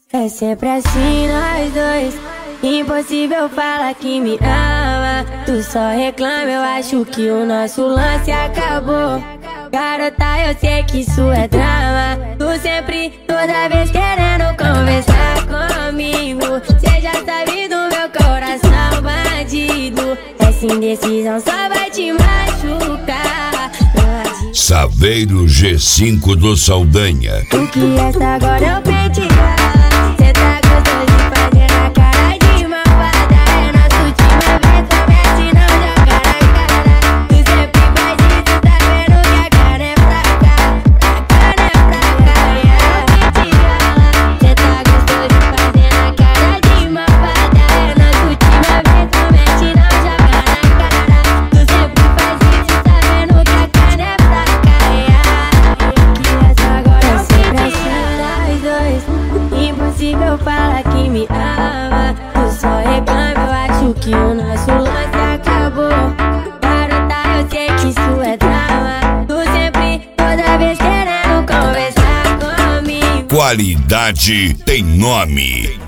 É sempre assim nós dois, impossível falar que me ama. Tu só reclama, eu acho que o nosso lance acabou. Garota, eu sei que isso é drama. Tu sempre, toda vez querendo conversar comigo. Cê já sabe do meu coração bandido. Essa indecisão só vai te machucar. Saveiro G5 do Saldanha. O que resta agora é o pentear. Cê tá gostoso de fazer na cara de malvada. É nosso time, vem promete, não joga na cara. Tu sempre faz isso, tá vendo que a cara é pra cá. A cara é pra cá, é pentear. Cê tá gostoso de fazer na cara de malvada. É nosso time, vem promete, não joga na cara. Tu sempre faz isso, tá vendo que a cara é pra cá. O que resta agora é sempre assim nós dois, impossível falar que me ama. Tu só reclama, eu acho que o nosso lance acabou. Garota, eu sei que isso é drama. Tu sempre, toda vez querendo conversar comigo. Qualidade tem nome.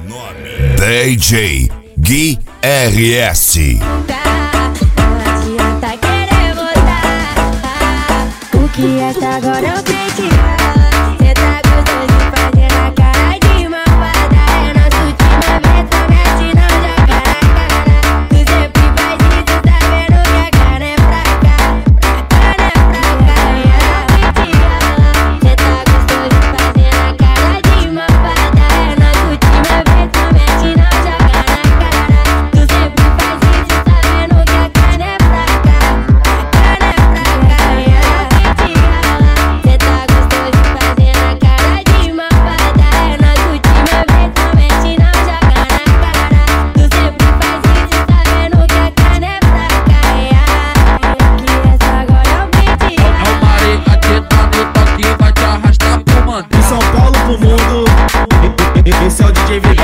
DJ Gui RS. Não adianta querer voltar. O que resta agora é o pentear. Cê tá gostoso de fazer na cara de malvada. É nosso time, vem promete, não joga na cara. Tu sempre faz isso, tá vendo que a cara é pra cá. A cara é pra cá, é pentear. Cê tá gostoso de fazer na cara de malvada. É nosso time, vem promete, não joga na cara. Tu sempre faz isso, tá vendo que a cara é pra cá. A cara é pra cá, é pentear. Cê tá gostoso de fazer na cara de malvada. É nosso time, vem promete, não joga na cara. Tu sempre faz isso, tá vendo que a cara é pra cá. O que resta agora é o pentear. É o Maria que tá no toque, vai te arrastar pro mandar. De São Paulo pro mundo, esse é o DJ VP.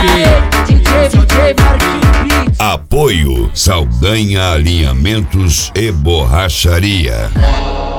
DJ Marquinhos. Apoio Saldanha Alinhamentos e Borracharia.